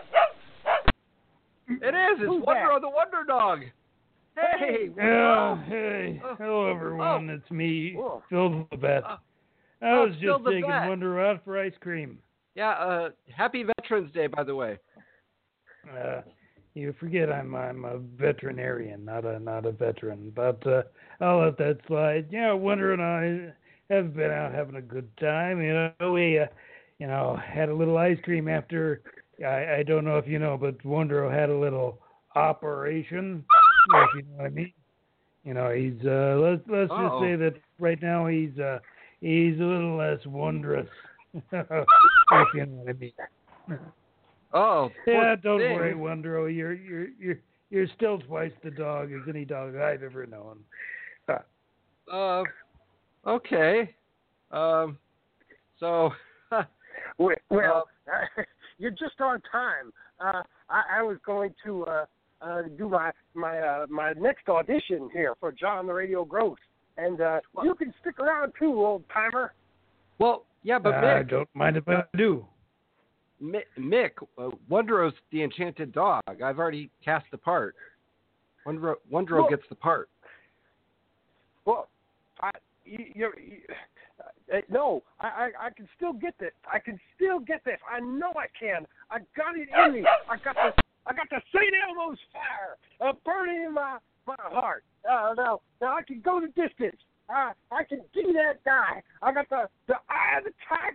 It is. It's Who's Wondro that? the Wonder Dog. Hey. Yeah, Wondro. hey, Oh. hello everyone. It's me, Oh. Phil the Bet. Oh. I Oh, was Phil just the taking Bet. Wonder out for ice cream. Yeah. Uh, happy Veterans Day, by the way. Uh, you forget I'm I'm a veterinarian, not a not a veteran. But uh, I'll let that slide. Yeah, Wonder and I have been out having a good time. You know, we uh, you know had a little ice cream after. I, I don't know if you know, but Wonder had a little operation. If you know what I mean. You know, he's uh, let's let's Uh-oh. just say that right now he's uh, he's a little less wondrous. If you know what I mean. Oh. Yeah, poor don't thing. worry, Wondero. You're you're you're you're still twice the dog as any dog I've ever known. Uh. Okay. Um. So. Well, well you're just on time. Uh, I, I was going to uh, uh, do my my uh, my next audition here for John the Radio Gross, and uh, Well- you can stick around too, old timer. Well, yeah, but I Mick, don't mind if I do. Mick, Mick uh, Wondro's the enchanted dog. I've already cast the part. Wondro, Wondro Well- gets the part. Well, I you, you're. You, uh, no, I, I I can still get this. I can still get this. I know I can. I got it in me. I got the I got the Saint Elmo's fire uh, burning in my my heart. Uh, now now I can go the distance. Uh, I can be that guy. I got the the eye of the tiger.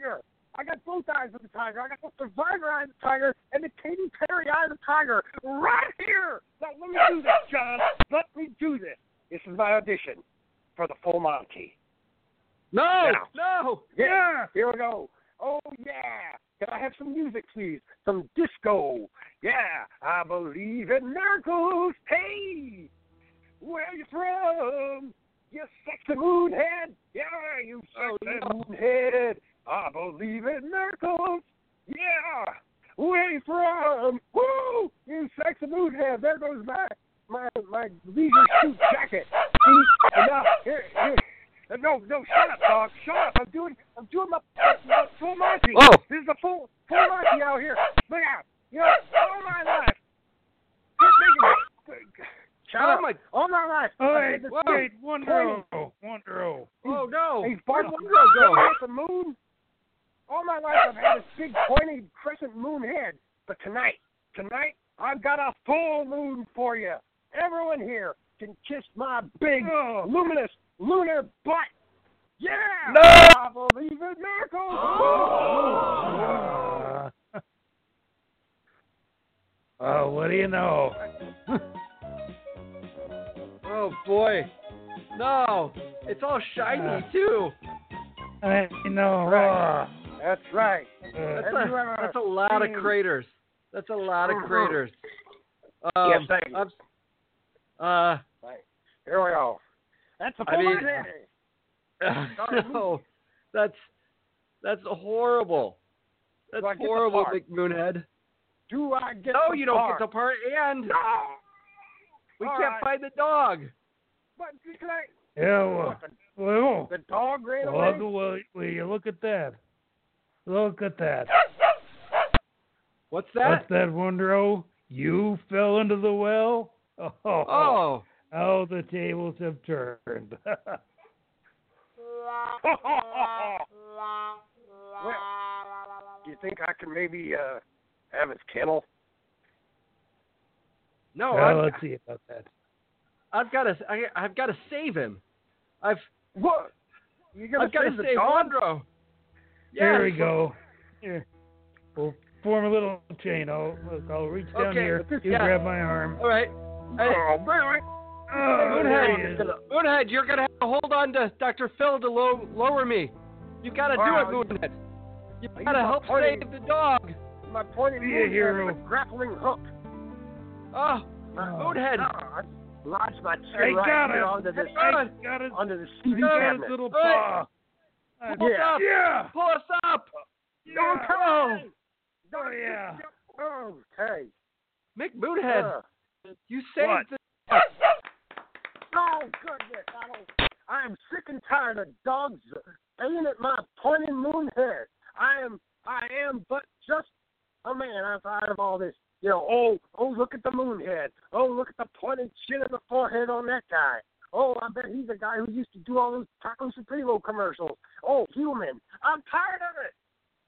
I got both eyes of the tiger. I got the survivor eye of the tiger and the Katy Perry eye of the tiger right here. Now, let me do this, John. Let me do this. This is my audition for the Full Monty. No, Now. no. Yeah, here we go. Oh, yeah. Can I have some music, please? Some disco. Yeah, I believe in miracles. Hey, where you from? You sexy moonhead. Yeah, you sexy Oh, no. moonhead. I believe in miracles. Yeah, where you from? Woo, you sexy moonhead. There goes my my my leisure suit jacket. See, and now here here. No, no, shut up, dog. Shut up. I'm doing, I'm doing my, my full Monty. Whoa. This is the full, full Monty out here. Look out. You know, all my life. Just making, shut Oh, up. my- All my life. Oh, I wait, did this wait, thing. Wonder O, Wonder O. Oh, no. Hey, Where'd Bart, Wonder O remember go? at the moon? All my life I've had this big pointy crescent moon head. But tonight, tonight, I've got a full moon for you. Everyone here can kiss my big, Oh. luminous, lunar butt. Yeah! No! I believe in miracles! Uh, oh, what do you know? Oh, boy. No. It's all shiny, Uh. too. I know. Right. That's right. Uh, That's Have you a, ever that's a lot of seen- craters. That's a lot of Mhm. craters. Yes, Um, thank you. I'm- Uh, Here we go. That's a I full mean- Monty. no, that's that's horrible. That's Do I get the horrible, part? Mick Moonhead. Do I get No, the you don't part? get the part, and No! we All can't right. find the dog. But can I... yeah, well, What, the, well, the dog ran well, away? well, will you look at that? Look at that. What's that? What's that, Wonder O? You fell into the well? Oh, Oh, how the tables have turned. Well, do you think I can maybe uh, have his kennel? no, well, I've, let's see about that. I've got to, I, I've got to save him. I've, What? You gonna I've got to save the save dog? Wondro. Here we Yes. go. Here. We'll form a little chain. I'll, look, I'll reach down Okay, here. You yeah. grab my arm. All right. Hey, Oh, baby. Oh, there he is. Moonhead, Moonhead, you're gonna have to hold on to Doctor Phil to low, lower me. You gotta do Wow, it, you- Moonhead. You you gotta got help plenty- save the dog. My pointed Be a moon head hero. with a grappling hook. Oh, Oh. Moonhead. No, I lodged my I chin right got here it. onto this, I got his, onto the C D got his cabinet. little Hey. paw. I- Pull us Yeah. up. Yeah. Pull us up. Don't Yeah. come! Oh, yeah. Oh, hey. Mick Moonhead, Uh, you saved What? the oh, goodness. I don't, I'm sick and tired of dogs aiming at my pointed moon head. I am, I am but just a man outside of all this. You know, oh, oh, look at the moon head. Oh, look at the pointed chin and the forehead on that guy. Oh, I bet he's the guy who used to do all those Taco Supremo commercials. Oh, human. I'm tired of it.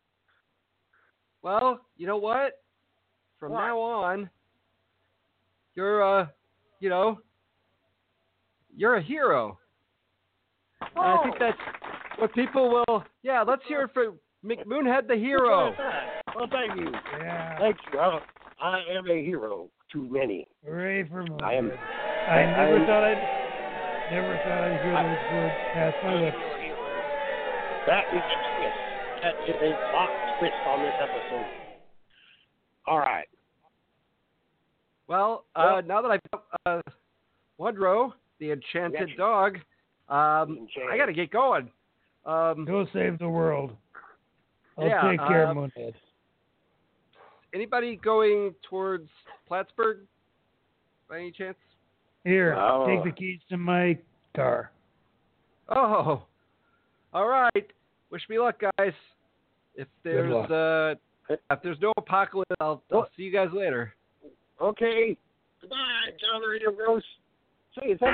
Well, you know what? From What? now on, you're, uh, you know, you're a hero. And I think Oh. that's what people will. Yeah, let's hear it for Mick Moonhead, the hero. Well, thank you. Yeah. Thank you. Uh, I am a hero to many. Hooray for Moonhead. I am- I never I- thought I'd never thought I'd hear those words pass my lips. That is a twist. That is a plot twist on this episode. All right. Well, uh, now that I've got uh, Wondro, the enchanted Yes. dog, um, Enchanted. I got to get going. Um, Go save the world. I'll Yeah, take care uh, of Moonhead. anybody going towards Plattsburgh by any chance? Here, Oh. take the keys to my car. Oh, all right. Wish me luck, guys. If there's luck. uh, if there's no apocalypse, I'll, I'll see you guys later. Okay. Goodbye, John the Radio Ghost. Say, is that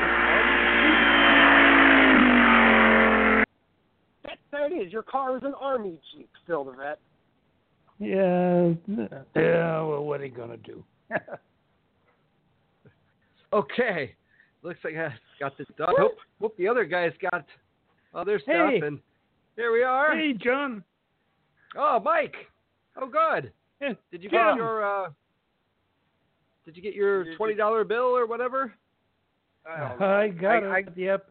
That, there it is. Your car is an army jeep, Phil the Vet. Yeah. Yeah, well, what are you going to do? Okay. Looks like I got the dog. Hope, hope the other guys got other stuff. Hey. And here we are. Hey, John. Oh, Mike. Oh, good. Did you Jim. get your uh, Did you get your twenty dollar bill or whatever? I, don't know. I got I, it. Yep.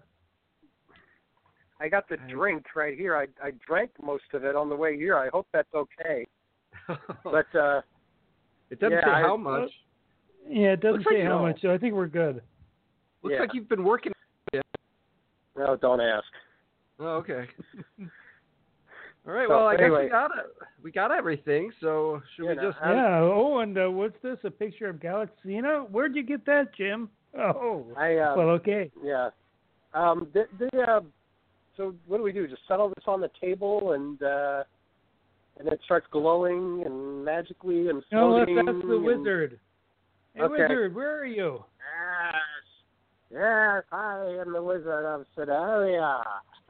I got the drink right here. I I drank most of it on the way here. I hope that's okay. But uh, it doesn't yeah, say I- how much. Yeah, it doesn't Looks like say how no. much, so I think we're good. Looks yeah. like you've been working. No, don't ask. Oh, okay. All right. So, Well, I anyway. guess we got it. We got everything. So should You we know, just? Um, yeah. Oh, and uh, what's this? A picture of Galaxina? Where'd you get that, Jim? Oh. I uh, Well, okay. yeah. Um, the, the, uh, so what do we do? Just settle this on the table and uh, and it starts glowing and magically and No, that's, floating. that's the and- wizard. Hey, Okay. wizard, where are you? Yes, yes, I am the Wizard of Sedalia.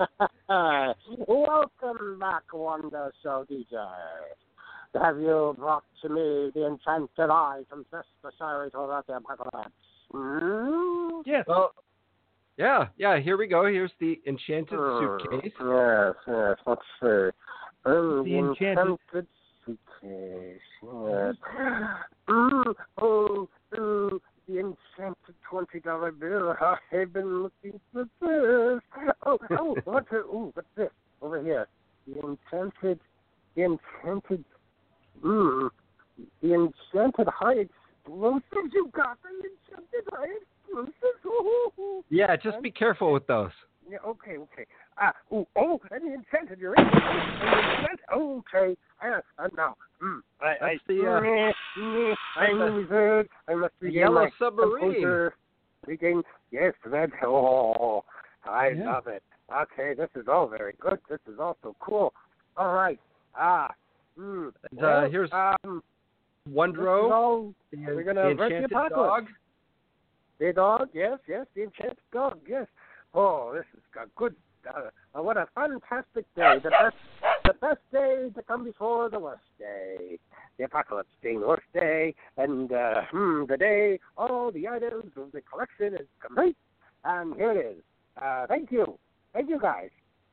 Welcome back, Wonder Show D J. Have you brought to me the enchanted items necessary to rid the apocalypse? Hmm? Yes. Well, yeah, yeah. Here we go. Here's the enchanted Hmm, suitcase. Yes, yes. Let's see. Um, The enchanted- suitcase. Yes. Mm, oh, oh, the enchanted twenty dollar bill. I've been looking for this. Oh, oh, what's it? Oh, what's this over here? The enchanted, the enchanted. Mm, the enchanted high explosives. You got the enchanted high explosives. Oh, Yeah, just be careful with those. yeah, okay, okay. Ah, oh, oh, and the enchanted, you're in. Oh, and the enchanted, okay. Uh, uh, now, mm, I, I, That's the, uh, mm, mm, I'm a wizard. I must the regain yellow my submarine. composure. Regain, yes, that, oh, I Yeah. love it. Okay, this is all very good. This is also cool. All right. Ah, mm, And, well, uh, here's um, this is Wondro, all, the, we're the gonna avert the enchanted apocalypse. dog. the dog, yes, yes, the enchanted dog, yes. Oh, this is a good. Uh, what a fantastic day! The best, the best day to come before the worst day. The apocalypse being the worst day, and uh, hmm, the day all the items of the collection is complete. And here it is. Uh, thank you, thank you guys.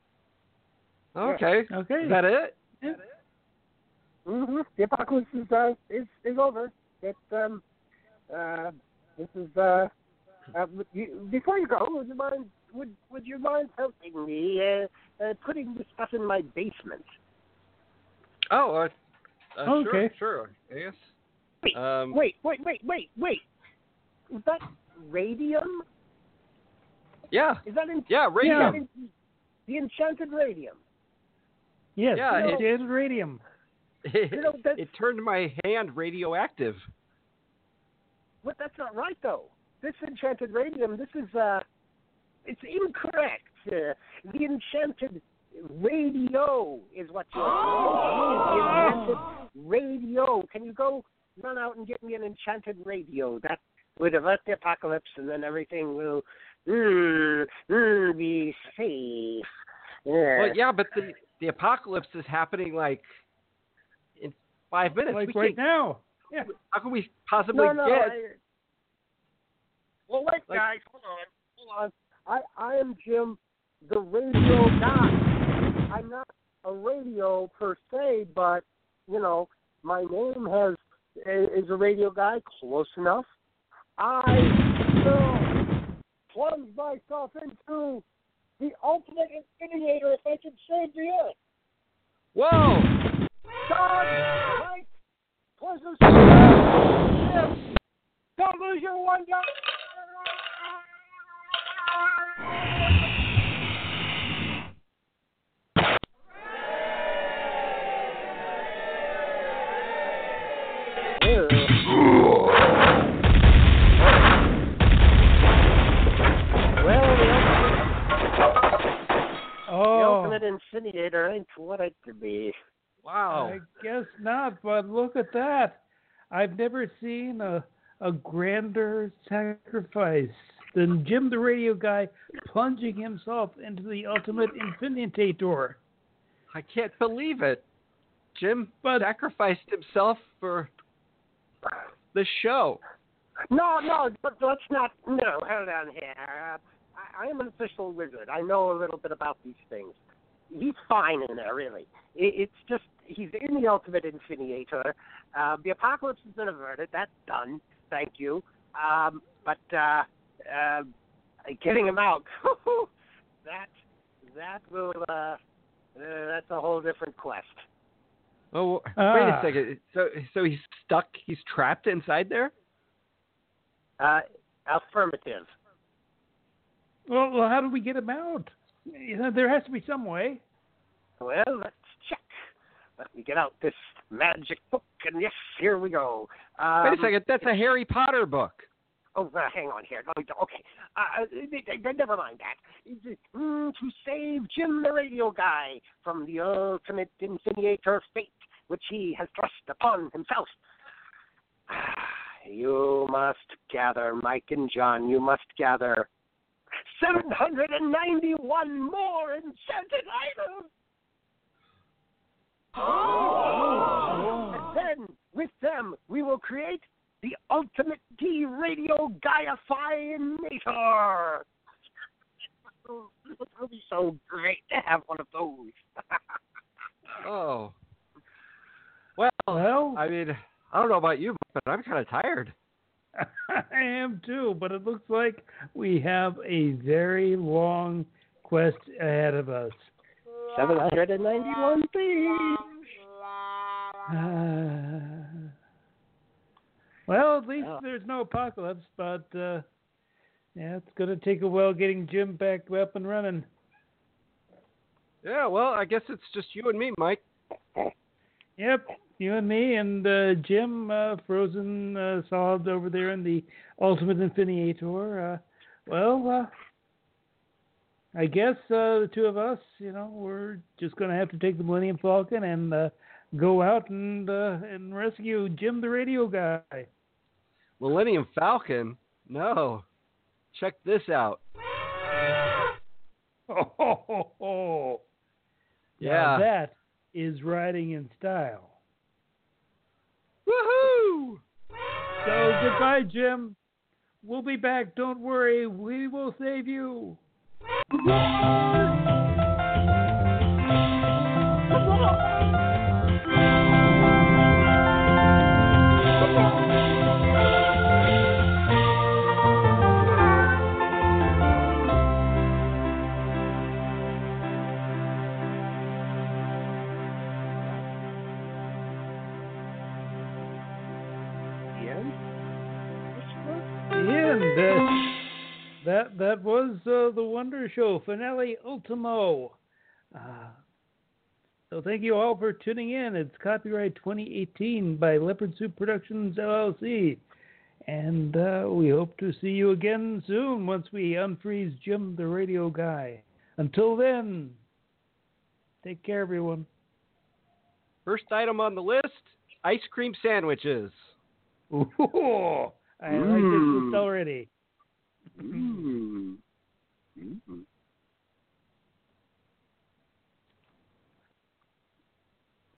Okay. Okay. Is that it? Yeah. Mm-hmm. The apocalypse is uh, is is over. It um uh this is uh, uh you, before you go, would you mind would would you mind helping me uh, uh putting this stuff in my basement? Oh, uh, uh, Okay. sure, sure. Yes. Wait, Um, wait, wait, wait, wait, wait. Is that radium? Yeah. Is that in, Yeah, is radium. that in, the enchanted radium? Yes. Yeah, it it- is radium. It, You know, that's- it turned my hand radioactive. What? That's not right though. This enchanted radium. This is uh, it's incorrect. Uh, the enchanted radio is what you're the enchanted radio. Can you go run out and get me an enchanted radio? That would avert the apocalypse, and then everything will mm, mm, be safe. Yeah. Well, yeah, but the the apocalypse is happening like in five minutes. Like we right can't, now. Yeah. How can we possibly No, no. get? I, well, wait, Like- guys. Hold on. Hold on. I, I am Jim, the radio guy. I'm not a radio per se, but, you know, my name has is a radio guy, close enough. I will plunge myself into the ultimate incinerator if I can save the earth. Whoa! God, Mike, pleasure Jim. Don't lose your one guy. Well, the Oh. ultimate incinerator ain't what it could be. Wow. I guess not, but look at that. I've never seen a, a grander sacrifice than Jim the Radio Guy plunging himself into the ultimate infinitator. I can't believe it. Jim But- sacrificed himself for the show. No, no, but let's not. No, hold on here. Uh, I, I am an official wizard. I know a little bit about these things. He's fine in there, really. It, it's just he's in the Ultimate Infiniator. Uh, the apocalypse has been averted. That's done. Thank you. Um, but uh, uh, getting him out, that that will uh, uh, that's a whole different quest. Oh, Ah. wait a second. So, so he's stuck. He's trapped inside there. Uh, affirmative. Well, well, how do we get him out? You know, there has to be some way. Well, let's check. Let me get out this magic book, and yes, here we go. Um, Wait a second. That's a Harry Potter book. Oh, uh, hang on here. Okay. Uh, never mind that. Mm, to save Jim the Radio Guy from the ultimate infiniator fate, which he has thrust upon himself. You must gather, Mike and John, you must gather seven hundred ninety-one more enchanted items. Oh. And then, with them, we will create the ultimate D-Radio Gaia-Finator. It will be so great to have one of those. Oh. Well, Well, I mean, I don't know about you, but I'm kind of tired. I am too, but it looks like we have a very long quest ahead of us. seven hundred ninety-one things. Uh, well, at least Oh. there's no apocalypse, but uh, yeah, it's going to take a while getting Jim back up and running. Yeah, well, I guess it's just you and me, Mike. Yep, you and me and uh, Jim, uh, frozen uh, solid over there in the Ultimate Infiniator. Uh, well, uh, I guess uh, the two of us, you know, we're just going to have to take the Millennium Falcon and uh, go out and uh, and rescue Jim the Radio Guy. Millennium Falcon? No. Check this out. Oh, ho, ho, ho. Yeah. Now that is riding in style. Woohoo! So goodbye, Jim. We'll be back. Don't worry. We will save you. And uh, that that was uh, the Wonder Show finale ultimo. Uh, so thank you all for tuning in. It's copyright twenty eighteen by Leopard Soup Productions L L C, and uh, we hope to see you again soon once we unfreeze Jim the Radio Guy. Until then, take care, everyone. First item on the list, ice cream sandwiches. Ooh, I like this list already. Mm.